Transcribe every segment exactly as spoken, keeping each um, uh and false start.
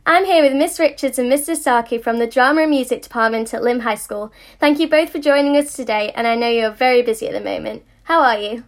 I'm here with Miss Richards and Mister Starkey from the Drama and Music Department at Lymm High School. Thank you both for joining us today, and I know you're very busy at the moment. How are you?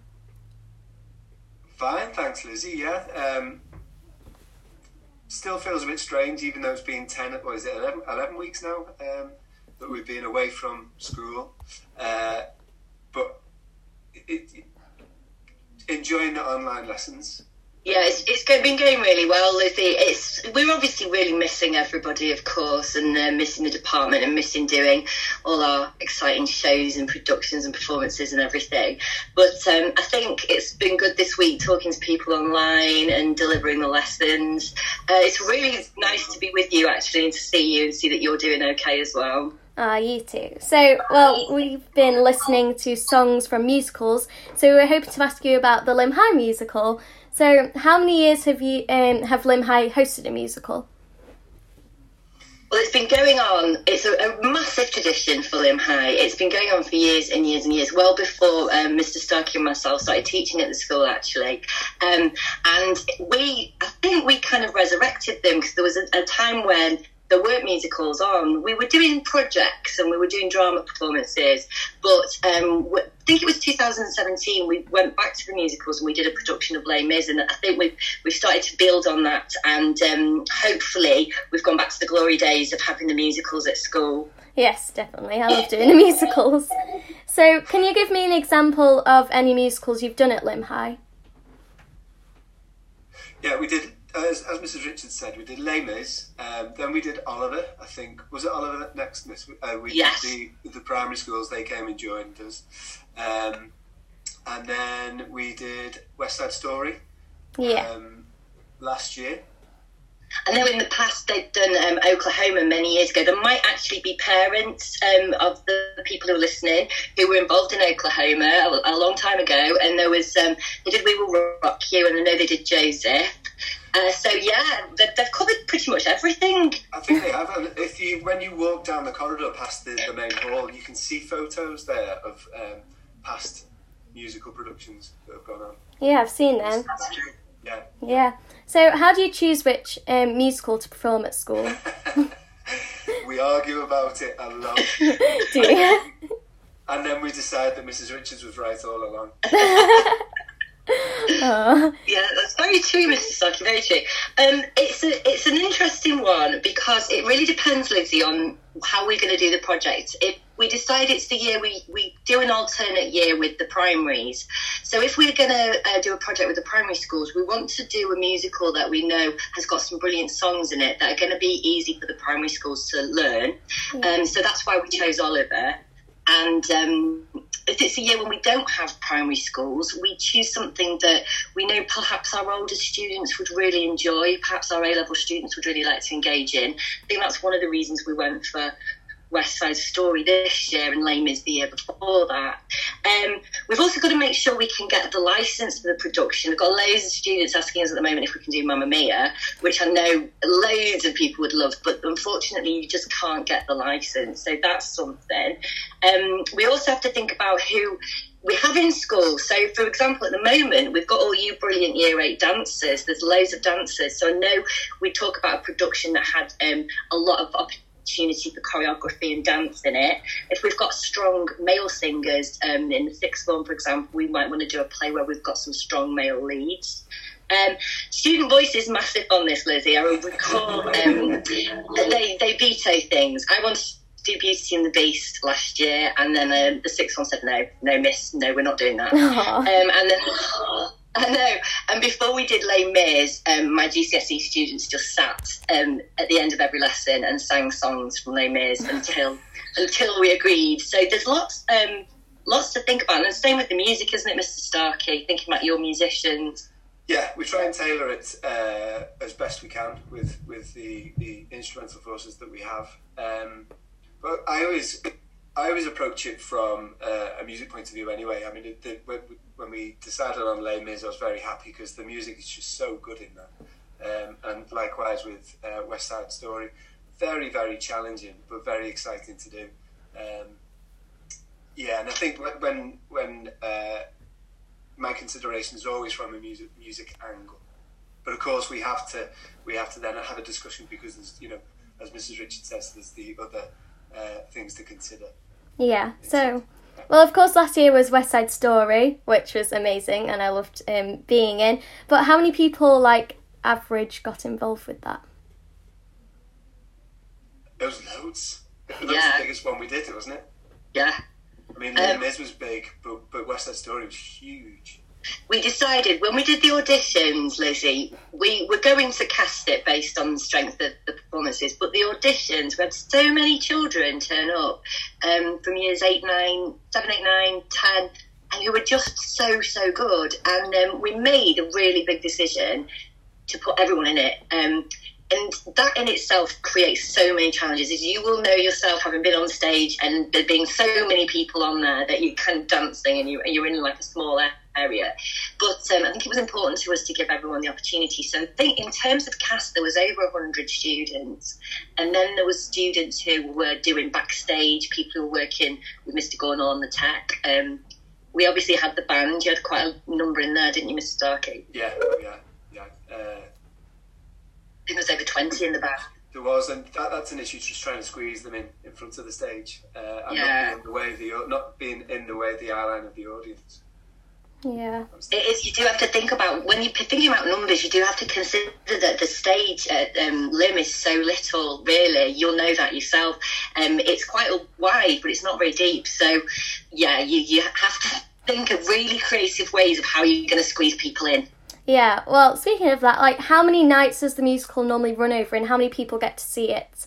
Fine, thanks, Lizzie. Yeah, um, still feels a bit strange, even though it's been ten, what is it, eleven, eleven weeks now um, that we've been away from school. Uh, but it, it, enjoying the online lessons. Yeah, it's, it's been going really well, Lizzie. It's we're obviously really missing everybody, of course, and uh, missing the department and missing doing all our exciting shows and productions and performances and everything. But um, I think it's been good this week talking to people online and delivering the lessons. Uh, it's really nice to be with you, actually, and to see you and see that you're doing okay as well. Ah, you too. So, well, we've been listening to songs from musicals, so we were hoping to ask you about the Lymm High musical. So, how many years have you um, have Lymm High hosted a musical? Well, it's been going on. It's a, a massive tradition for Lymm High. It's been going on for years and years and years, well before um, Mister Starkey and myself started teaching at the school, actually. Um, and we, I think we kind of resurrected them because there was a, a time when there weren't musicals on. We were doing projects and we were doing drama performances, but um, I think it was two thousand seventeen we went back to the musicals and we did a production of Les Mis, and I think we've, we've started to build on that, and um, hopefully we've gone back to the glory days of having the musicals at school. Yes, definitely. I love doing the musicals. So can you give me an example of any musicals you've done at Lymm High? Yeah, we did. As, as Missus Richards said, we did Les Mis, um, then we did Oliver, I think. Was it Oliver next, Miss? Uh, we yes. did the, the primary schools, they came and joined us. Um, and then we did West Side Story yeah. um, last year. I know in the past they'd done um, Oklahoma many years ago. There might actually be parents um, of the people who are listening who were involved in Oklahoma a, a long time ago. And there was, um, they did We Will Rock You, and I know they did Joseph. Uh, so yeah, they've, they've covered pretty much everything. I think they have. And if you, when you walk down the corridor past the, the main hall, you can see photos there of um, past musical productions that have gone on. Yeah, I've seen them. Yeah. Yeah. So how do you choose which um, musical to perform at school? We argue about it a lot. Do you? And then we decide that Missus Richards was right all along. Oh. Yeah, that's very true, Mister Starkey, very true. Um, it's a, it's an interesting one because it really depends, Lizzie, on how we're going to do the project. If we decide it's the year we, we do an alternate year with the primaries. So if we're going to uh, do a project with the primary schools, we want to do a musical that we know has got some brilliant songs in it that are going to be easy for the primary schools to learn. Yeah. Um, so that's why we chose Oliver. And um, if it's a year when we don't have primary schools, we choose something that we know perhaps our older students would really enjoy, perhaps our A-level students would really like to engage in. I think that's one of the reasons we went for West Side Story this year and Les Mis the year before that. Um, we've also got to make sure we can get the licence for the production. We've got loads of students asking us at the moment if we can do Mamma Mia, which I know loads of people would love, but unfortunately you just can't get the licence. So that's something. Um, we also have to think about who we have in school. So, for example, at the moment, we've got all you brilliant Year eight dancers. There's loads of dancers. So I know we talk about a production that had um, a lot of opportunity opportunity for choreography and dance in it. If we've got strong male singers um, in the sixth form, for example, we might want to do a play where we've got some strong male leads. Um, student voice is massive on this, Lizzie. I recall um, they, they veto things. I wanted to do Beauty and the Beast last year, and then um, the sixth one said, no, no, miss, no, we're not doing that. Um, and then... I know. And before we did Les Mis, um, my G C S E students just sat um, at the end of every lesson and sang songs from Les Mis until until we agreed. So there's lots um, lots to think about. And the same with the music, isn't it, Mister Starkey? Thinking about your musicians. Yeah, we try and tailor it uh, as best we can with with the, the instrumental forces that we have. Um, but I always I always approach it from uh, a music point of view anyway. I mean, it, the, when, when we decided on Les Mis, I was very happy because the music is just so good in that. Um, and likewise with uh, West Side Story, very, very challenging, but very exciting to do. Um, yeah, and I think when when uh, my consideration is always from a music music angle. but of course we have to we have to then have a discussion because there's, you know, as Missus Richards says, there's the other uh, things to consider. Yeah. So, well, of course, last year was West Side Story, which was amazing, and I loved um, being in. But how many people, like, average, got involved with that? There was loads. That was Yeah. the biggest one we did, wasn't it? Yeah. I mean, Um, Les Mis was big, but, but West Side Story was huge. We decided when we did the auditions, Lizzie, we were going to cast it based on the strength of the performances, but the auditions, we had so many children turn up um, from years eight, nine, seven, eight, nine, ten, and who were just so, so good. And um, we made a really big decision to put everyone in it. Um, and that in itself creates so many challenges, as you will know yourself, having been on stage and there being so many people on there that you're kind of dancing and you, you're in like a small area. But um, I think it was important to us to give everyone the opportunity. So I think in terms of cast, there was over one hundred students. And then there was students who were doing backstage, people who were working with Mister Gornall on the tech. Um, we obviously had the band. You had quite a number in there, didn't you, Mister Starkey? Yeah, yeah, yeah. Uh, I think there was over twenty in the band. There was, and that, that's an issue, just trying to squeeze them in, in front of the stage, uh, and Yeah. not being in the way of the not being in the way of the eye line of the audience. Yeah. It is. You do have to think about, when you're thinking about numbers, you do have to consider that the stage at um, Lim is so little, really. You'll know that yourself. Um, it's quite wide, but it's not very deep. So, yeah, you, you have to think of really creative ways of how you're going to squeeze people in. Yeah, well, speaking of that, like, how many nights does the musical normally run over and how many people get to see it?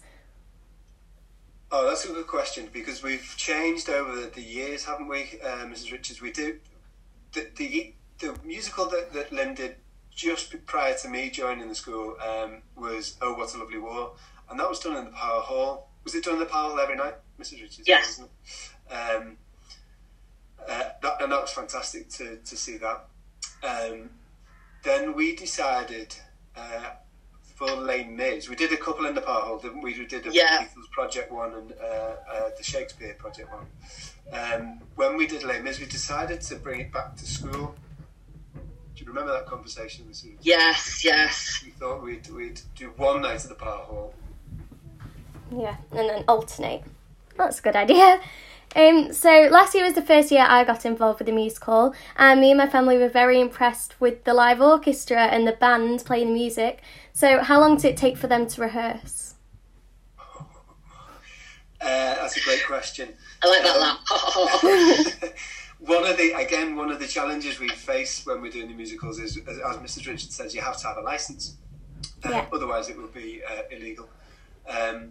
Oh, that's a good question, because we've changed over the years, haven't we, uh, Missus Richards? We do. The, the, the musical that, that Lim did just prior to me joining the school um, was Oh, What a Lovely War, and that was done in the Power Hall. Was it done in the Power Hall every night, Missus Richards? Yes. Wasn't it? Um, uh, that, and that was fantastic to, to see that. Um, then we decided uh, for Les Mis, we did a couple in the Power Hall, didn't we? We did a Yeah. Beatles Project one and uh, uh, the Shakespeare Project one. Um, when we did Les Mis, we decided to bring it back to school. Do you remember that conversation? Yes, yes. We thought we'd, we'd do one night at the Power Hall. Yeah, and then alternate. That's a good idea. Um, so last year was the first year I got involved with the musical, and me and my family were very impressed with the live orchestra and the band playing the music. So how long did it take for them to rehearse? Uh, that's a great question. I like that laugh. One of the again, one of the challenges we face when we're doing the musicals is, as, as Missus Richards says, you have to have a license. Uh, Yeah. Otherwise, it would be uh, illegal. Um,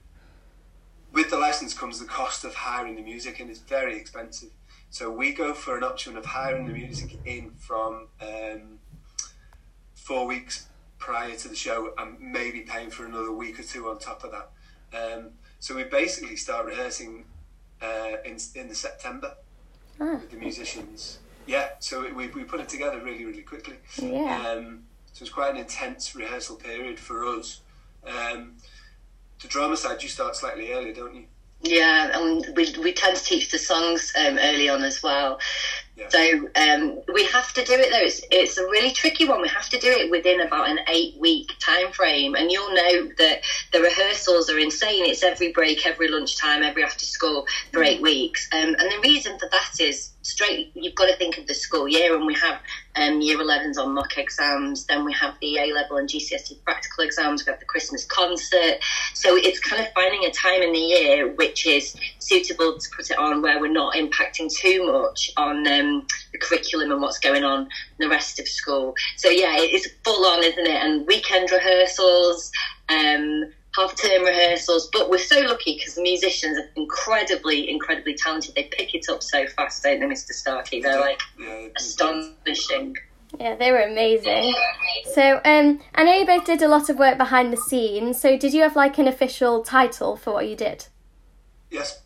with the license comes the cost of hiring the music, and it's very expensive. So we go for an option of hiring the music in from um, four weeks prior to the show, and maybe paying for another week or two on top of that. Um, so we basically start rehearsing uh, in in the September Ah. with the musicians. Yeah, so we we put it together really really quickly. Yeah. Um, so it's quite an intense rehearsal period for us. Um, the drama side, you start slightly earlier, don't you? Yeah, and we we tend to teach the songs um, early on as well. Yeah. So um, we have to do it though. It's it's a really tricky one. We have to do it within about an eight week time frame, and you'll know that the rehearsals are insane. It's every break, every lunchtime, every after school for eight weeks. Um, and the reason for that is straight. You've got to think of the school year, and we have um, year elevens on mock exams. Then we have the A level and G C S E practical exams. We have the Christmas concert. So it's kind of finding a time in the year which is suitable to put it on, where we're not impacting too much on um, the curriculum and what's going on in the rest of school. So yeah, it's full on, isn't it? And weekend rehearsals, um, half-term rehearsals, but we're so lucky because the musicians are incredibly, incredibly talented. They pick it up so fast, don't they, Mister Starkey? They're like Yeah, astonishing. Yeah, they were amazing. So, um, I know you both did a lot of work behind the scenes, so did you have like an official title for what you did? Yes.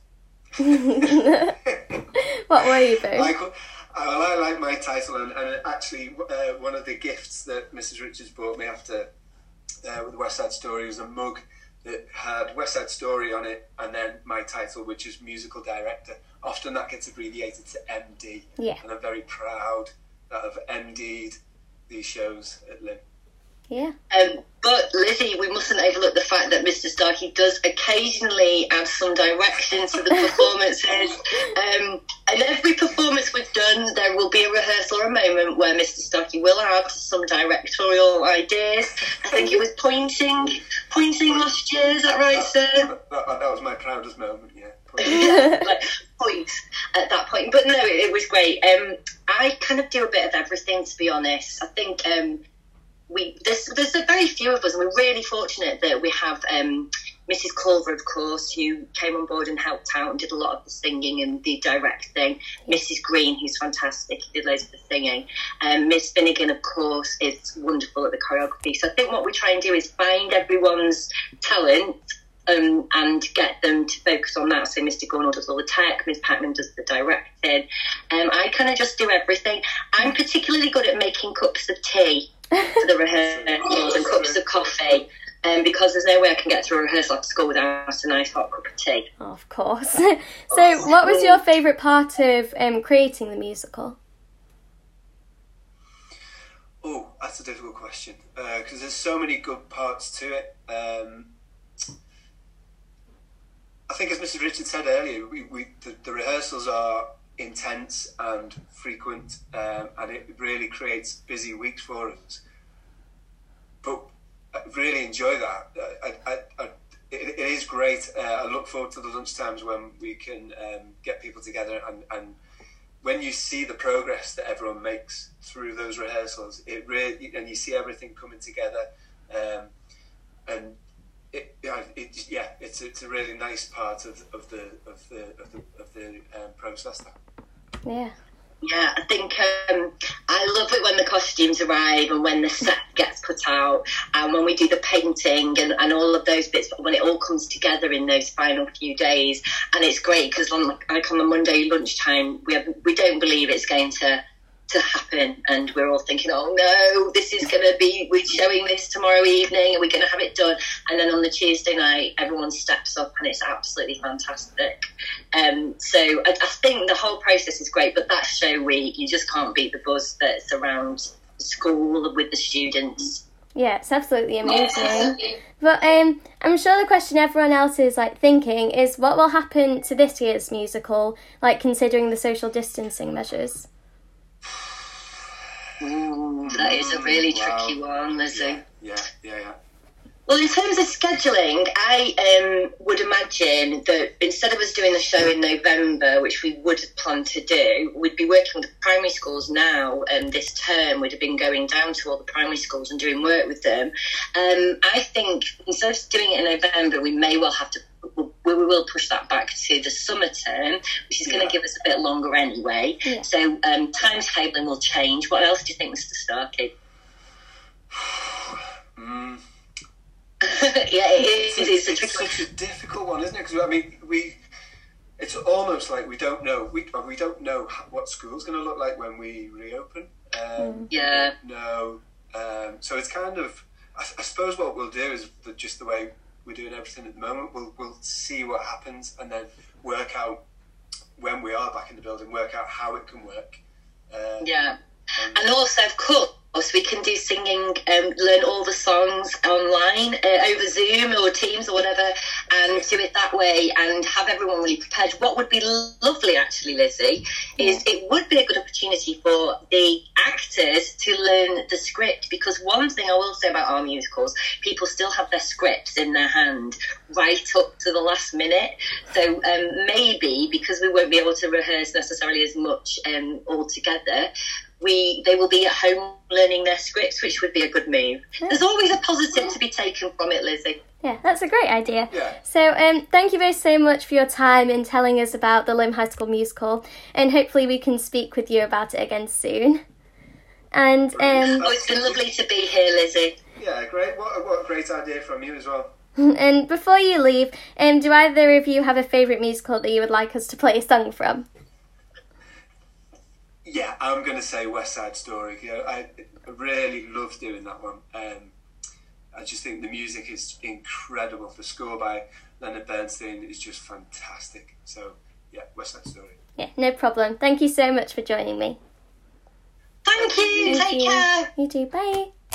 What were you both? I, co- I, I like my title, and, and actually uh, one of the gifts that Missus Richards brought me after uh, with West Side Story was a mug that had West Side Story on it, and then my title, which is musical director. Often that gets abbreviated to M D, Yeah. and I'm very proud that I've M D'd these shows at Lim. Yeah. Um, but Lizzie, we mustn't overlook the fact that Mister Starkey does occasionally add some direction to the performances. Um, and every performance we've done, there will be a rehearsal or a moment where Mister Starkey will add some directorial ideas. I think it was pointing, pointing last year. Is that right, sir? That, that, that was my proudest moment. Yeah. yeah like points at that point. But no, it, it was great. Um, I kind of do a bit of everything, to be honest. I think. Um, We, there's, there's a very few of us, and we're really fortunate that we have um, Missus Culver, of course, who came on board and helped out and did a lot of the singing and the directing. Missus Green, who's fantastic, did loads of the singing. Um, Miss Finnegan, of course, is wonderful at the choreography. So I think what we try and do is find everyone's talent um, and get them to focus on that. So Mister Gornall does all the tech, Miss Patman does the directing. Um, I kind of just do everything. I'm particularly good at making cups of tea for the rehearsals and cups of coffee, um, because there's no way I can get through a rehearsal after school without a nice hot cup of tea. Oh, of course. So what was your favourite part of um, creating the musical? Oh, that's a difficult question, because uh, there's so many good parts to it. Um, I think, as Missus Richards said earlier, we, we the, the rehearsals are intense and frequent, um, and it really creates busy weeks for us. But I really enjoy that. I, I, I, it, it is great. Uh, I look forward to the lunchtimes when we can um, get people together, and, and when you see the progress that everyone makes through those rehearsals, it really, and you see everything coming together, um, and It, yeah, it, yeah, it's it's a really nice part of, of the of the of the of the um, process. That. Yeah. Yeah, I think um, I love it when the costumes arrive and when the set gets put out and when we do the painting and, and all of those bits, but when it all comes together in those final few days. And it's great because on, like on the Monday lunchtime, we have, we don't believe it's going to to happen, and we're all thinking, oh no, this is going to be, we're showing this tomorrow evening and we're going to have it done, and then on the Tuesday night everyone steps up and it's absolutely fantastic. Um, so I, I think the whole process is great, but that show week, you just can't beat the buzz that's around the school with the students. Yeah, it's absolutely amazing. But um, I'm sure the question everyone else is like thinking is, what will happen to this year's musical, like considering the social distancing measures? Ooh, that is a really wow. tricky one, Lizzie. Yeah, yeah, yeah, yeah. Well, in terms of scheduling, I um, would imagine that instead of us doing the show in November, which we would plan to do, we'd be working with the primary schools now, and um, this term we'd have been going down to all the primary schools and doing work with them. Um, I think instead of doing it in November, we may well have to, we will push that back to the summer term, which is yeah. going to give us a bit longer anyway. Yeah. So um, timetabling will change. What else do you think, Mister Starkey? mm. Yeah, it is. It's, it's, it's such a difficult one, isn't it? Because I mean, we. It's almost like we don't know. We we don't know what school's going to look like when we reopen. Um, yeah. No. Um, so it's kind of. I, I suppose what we'll do is the, just the way we're doing everything at the moment. We'll we'll see what happens and then work out when we are back in the building. Work out how it can work. Um, yeah. And, and also, of course. We can do singing, um, learn all the songs online uh, over Zoom or Teams or whatever, and do it that way and have everyone really prepared. What would be lovely, actually, Lizzie, is it would be a good opportunity for the actors to learn the script, because one thing I will say about our musicals, people still have their scripts in their hand right up to the last minute. So um, maybe, because we won't be able to rehearse necessarily as much um, all together, We, they will be at home learning their scripts, which would be a good move. Yeah. There's always a positive to be taken from it, Lizzie. Yeah, that's a great idea. Yeah. So um, thank you both so much for your time in telling us about the Lymm High School musical, and hopefully we can speak with you about it again soon. And um, oh, it's been lovely to be here, Lizzie. Yeah, great. What a, what a great idea from you as well. And before you leave, um, do either of you have a favourite musical that you would like us to play a song from? Yeah, I'm going to say West Side Story. You know, I really love doing that one. Um, I just think the music is incredible. The score by Leonard Bernstein is just fantastic. So, yeah, West Side Story. Yeah, no problem. Thank you so much for joining me. Thank you. Thank Take you. care. You too. Bye.